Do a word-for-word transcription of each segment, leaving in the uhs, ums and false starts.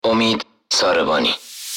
امید ساربانی.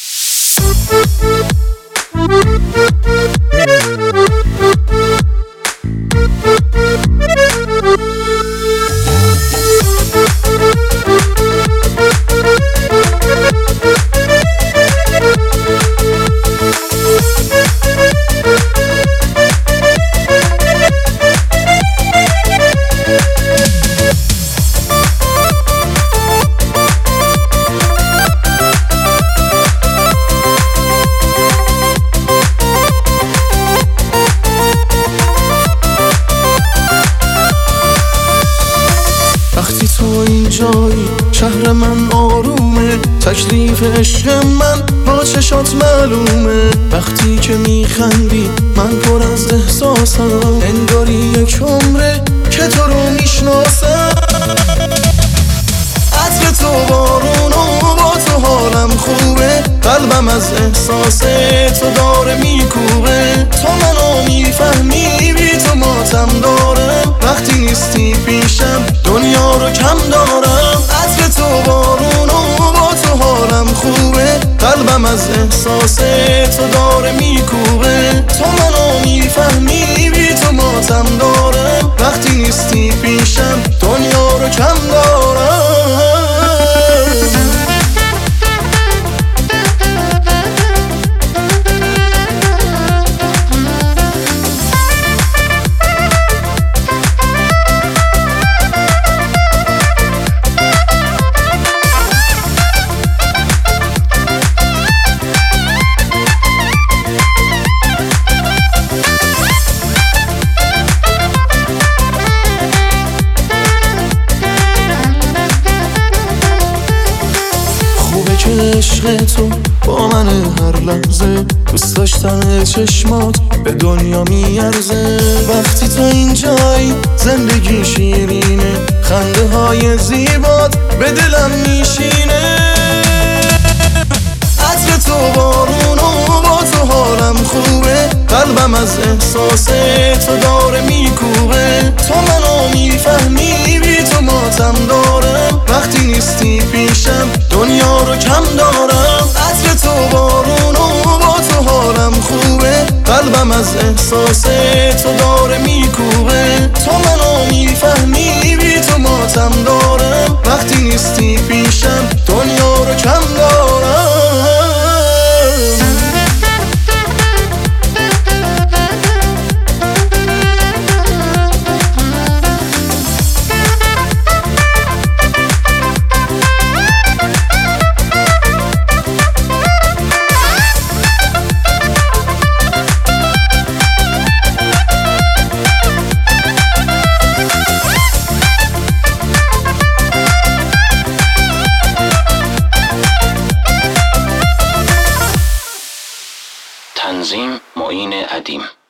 وقتی تو اینجایی شهر من آرومه، تکلیف عشق من با چشات معلومه. وقتی که میخندی من پر از احساسم، انگاری یک عمره که تو رو میشناسم. عطر تو بارونو با تو حالم خوبه، قلبم از احساس تو داره میکوبه. تو منو میفهمی، بی تو ماتم دارم، وقتی نیستی پیشم دنیا رو کم دارم. عطر تو بارونو با تو حالم خوبه، قلبم از احساس تو داره میکوبه. تو منو میفهمی، بی تو ماتم دارم، وقتی نیستی پیشم دنیا رو کم دارم. عشق تو با من هر لحظه، دوست داشتن چشمات به دنیا میارزه. وقتی تو اینجایی زندگی شیرینه، خنده های زیبات به دلم میشینه. عطر تو بارونو با تو حالم خوبه، قلبم از احساس تو داره میکوبه. تو منو میفهمی، بی تو ماتم دارم، وقتی نیستی پیشم دنیا رو کم دارم. عطر تو بارونو با تو حالم خوبه، قلبم از احساس تو داره میکوبه. تو منو میفهمی، بی تو ماتم دارم، وقتی نیستی پیشم دنیا رو کم دارم. تنظیم معین ادیم.